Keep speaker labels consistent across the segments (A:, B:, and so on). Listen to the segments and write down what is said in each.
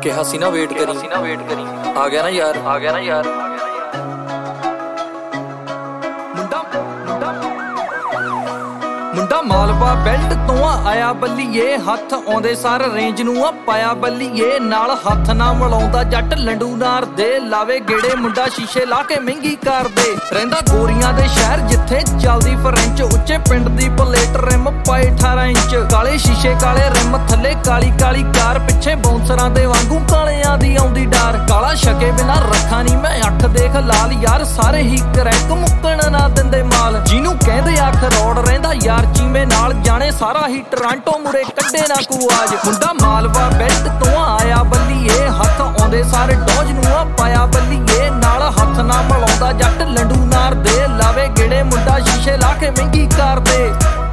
A: ਕਿਹਾ ਸੀ ਨਾ ਵੇਟ ਕਰੀ ਆ ਗਿਆ ਨਾ ਯਾਰ ਮੁੰਡਾ ਮਾਲਵਾ ਬੈਲਟ ਤੋਂ ਆਇਆ ਬੱਲੀਏ ਹੱਥ ਆਉਂਦੇ ਸਾਰ ਰੇਂਜ ਨੂੰ ਆ ਪਾਇਆ ਬੱਲੀਏ ਨਾਲ ਹੱਥ ਨਾ ਮਿਲਾਉਂਦਾ ਜੱਟ ਲੰਡੂ ਨਾਰ ਦੇ ਲਾਵੇ ਗੇੜੇ ਮੁੰਡਾ ਸ਼ੀਸ਼ੇ ਲਾ ਕੇ ਮਹਿੰਗੀ ਕਾਰ ਦੇ ਰਹਿੰਦਾ ਗੋਰੀਆਂ ਦੇ ਸ਼ਹਿਰ ਜਿੱਥੇ ਚੱਲਦੀ ਫਰੈਂਚ ਉੱਚੇ ਪਿੰਡ ਦੀ ਪਲੇਟ ਰਿਮ ਪਾਏ 18 ਇੰਚ ਕਾਲੇ ਸ਼ੀਸ਼ੇ ਕਾਲੇ ਰਿਮ ਥੱਲੇ ਕਾਲੀ ਕਾਲੀ ਕਾਰ ਪਿੱਛੇ ਬਾਉਂਸਰਾਂ ਦੇ ਵਾਂਗੂ ਕਾਲਿਆਂ ਦੀ ਆਉਂਦੀ ਡਾਰ ਕਾਲਾ ਛਕੇ ਬਿਨਾ ਰੱਖਾਂ ਨਹੀਂ ਮੈਂ ਅੱਖ ਦੇਖ ਲਾਲ ਯਾਰ ਸਾਰੇ ਹੀ ਕਰੈਕ ਮੁੱਕਣ ਨਾ ਦਿੰਦੇ ਮਾਲ ਜਿਹਨੂੰ ਕਹਿੰਦੇ ਅੱਖ ਰੋੜ ਰਹਿੰਦਾ ਯਾਰ ਚੀਮੇ ਨਾਲ ਜਾਣੇ ਸਾਰਾ ਹੀ ਟਰਾਂਟੋ ਮੁਰੇ ਕੱਢੇ ਨਾ ਕੁਆਜ ਮੁੰਡਾ ਮਾਲਵਾ ਬੈਲਟ ਤੋਂ ਆਇਆ ਬੱਲੀਏ ਹੱਥ ਆਉਂਦੇ ਸਾਰੇ ਡੋਜ ਨੂੰ ਆ ਪਾਇਆ ਬੱਲੀਏ ਨਾਲ ਹੱਥ ਨਾ ਮਿਲਾਉਂਦਾ ਜੱਟ ਲੰਡੂ ਨਾਰ ਦੇ ਲਾਵੇ ਗੇੜੇ ਮੁੰਡਾ ਸ਼ੀਸ਼ੇ ਲਾ ਕੇ ਮਹਿੰਗੀ ਕਾਰ ਦੇ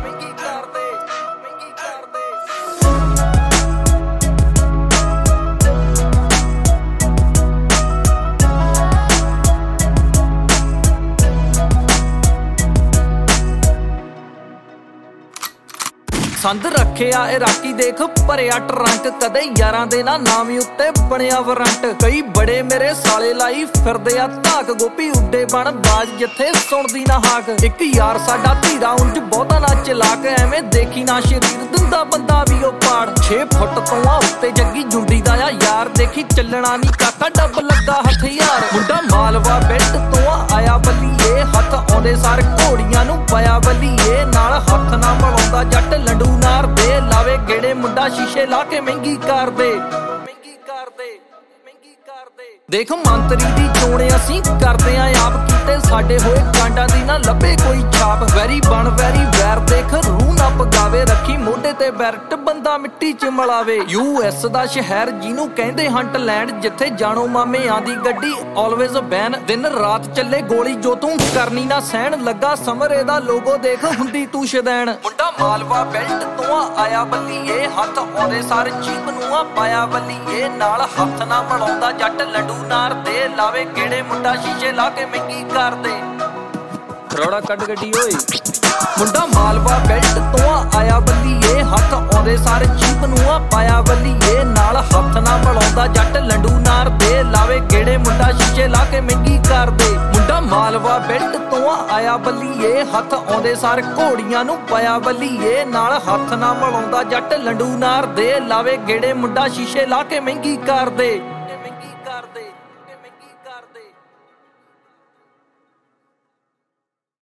A: ਸੰਦ ਰੱਖਿਆ ਇਰਾਕੀ ਦੇਖ ਭਰਿਆ ਟਰੰਕ ਕਦੇ ਯਾਰਾਂ ਦੇ ਨਾ ਨਾਮ ਉੱਤੇ ਬਣਿਆ ਵਾਰੰਟ ਕਈ ਬੜੇ ਮੇਰੇ ਸਾਲੇ ਲਾਈ ਫਿਰਦੇ ਆ ਧਾਕ ਗੋਪੀ ਉੱਡੇ ਬਣ ਬਾਜ ਜਿੱਥੇ ਸੁਣਦੀ ਨਾ ਹਾਕ ਇੱਕ ਯਾਰ ਸਾਡਾ ਧੀਰਾ ਉਂਝ ਬਹੁਤਾ ਨਾ ਚਲਾਕ ਐਵੇਂ ਦੇਖੀ ਨਾ ਸ਼ਰੀਰ ਦਿੰਦਾ ਬੰਦਾ ਵੀ ਉਹ ਪਾੜ 6 ਫੁੱਟ ਤੋਂ ਆ ਉੱਤੇ ਜੱਗੀ ਜੁੰਡੀ ਦਾ ਆ ਯਾਰ ਦੇਖੀ ਚੱਲਣਾ ਨਹੀਂ ਕਾਕਾ ਡੱਬ ਲੱਗਾ ਹਥਿਆਰ ਮੁੰਡਾ ਮਾਲਵਾ ਬੈਲਟ ਤੋਂ ਆਇਆ ਬੱਲੀਏ ਹੱਥ ਆਉਂਦੇ ਸਾਰੇ ਘੋੜੀਆਂ ਨੂੰ ਪਾਇਆ ਬੱਲੀਏ ਨਾਲ ਹੱਥ ਨਾ ਮਿਲਾਉਂਦਾ ਜੱਟ ਲੰਡੂ ਨਾਰ ਦੇ ਲਾਵੇ ਗੇੜੇ ਮੁੰਡਾ ਸ਼ੀਸ਼ੇ ਲਾ ਕੇ ਮਹਿੰਗੀ ਕਾਰ ਦੇ ਦੇਖ ਮੰਤਰੀ ਦੀ ਚੋਣ ਅਸੀਂ ਕਰਦੇ ਆਂ ਆਪ ਕੀਤੇ ਸਾਡੇ ਹੋਏ ਕਾਂਡਾਂ ਦੀ ਨਾ ਲੱਭੇ ਕੋਈ ਛਾਪ ਵੈਰੀ ਬਣ ਵੈਰੀ ਵੈਰ ਦੇਖ ਰੂਹ ਨਾ ਪਗਾਵੇ ਰੱਖੀ ਮੋਢੇ ਤੇ ਬੈਰਟ ਬੰਦਾ ਮਿੱਟੀ ਚ ਮਲਾਵੇ US ਦਾ ਸ਼ਹਿਰ ਜਿਹਨੂੰ ਕਹਿੰਦੇ ਹੰਟ ਲੈਂਡ ਜਿੱਥੇ ਜਾਣੋ ਮਾਮੇ ਆਂਦੀ ਗੱਡੀ ਆਲਵੇਜ਼ ਬੈਨ ਦਿਨ ਰਾਤ ਚੱਲੇ ਗੋਲੀ ਜੋ ਤੂੰ ਕਰਨੀ ਨਾ ਸਹਿਣ ਲੱਗਾ ਸਮਰੇ ਦਾ ਲੋਗੋ ਦੇਖ ਹੁੰਦੀ ਤੂੰ ਸ਼ਦੈਣ ਮੁੰਡਾ ਮਾਲਵਾ ਬੈਲਟ ਤੋਂ ਆਇਆ ਬੱਲੀਏ ਹੱਥ ਆਉਂਦੇ ਸਾਰੇ ਜੀਪ ਨੂੰ ਆ ਪਾਇਆ ਬੱਲੀਏ ਨਾਲ ਹੱਥ ਨਾ ਮਿਲਾਉਂਦਾ ਜੱਟ ਲੰਡੂ ਨਾਰ ਦੇ ਲਾਵੇ ਗੇੜੇ ਮੁੰਡਾ ਸ਼ੀਸ਼ੇ ਲਾ ਕੇ ਮਹਿੰਗੀ ਕਾਰ ਦੇ ਰੌੜਾ ਕੱਢ ਗੱਡੀ ਓਏ ਮੁੰਡਾ ਮਾਲਵਾ ਬੈਲਟ ਤੋਂ ਆਇਆ ਬੱਲੀਏ ਹੱਥ ਆਉਂਦੇ ਸਾਰੇ ਜੀਪ ਨੂੰ ਆ ਪਾਇਆ ਬੱਲੀਏ ਨਾਲ ਹੱਥ ਨਾ ਮਿਲਾਉਂਦਾ ਜੱਟ ਲੰਡੂ ਨਾਰ ਦੇ ਲਾਵੇ ਗੇੜੇ ਮੁੰਡਾ ਸ਼ੀਸ਼ੇ ਲਾ ਕੇ ਮਹਿੰਗੀ ਕਾਰ ਦੇ ਮੁੰਡਾ ਮਾਲਵਾ ਬੈਲਟ ਤੋਂ ਆਇਆ ਬੱਲੀਏ ਹੱਥ ਆਉਂਦੇ ਸਾਰੇ ਘੋੜੀਆਂ ਨੂੰ ਪਾਇਆ ਬੱਲੀਏ ਨਾਲ ਹੱਥ ਨਾ ਮਿਲਾਉਂਦਾ ਜੱਟ ਲੰਡੂ ਨਾਰ ਦੇ ਲਾਵੇ ਗੇੜੇ ਮੁੰਡਾ ਸ਼ੀਸ਼ੇ ਲਾ ਕੇ ਮਹਿੰਗੀ ਕਾਰ ਦੇ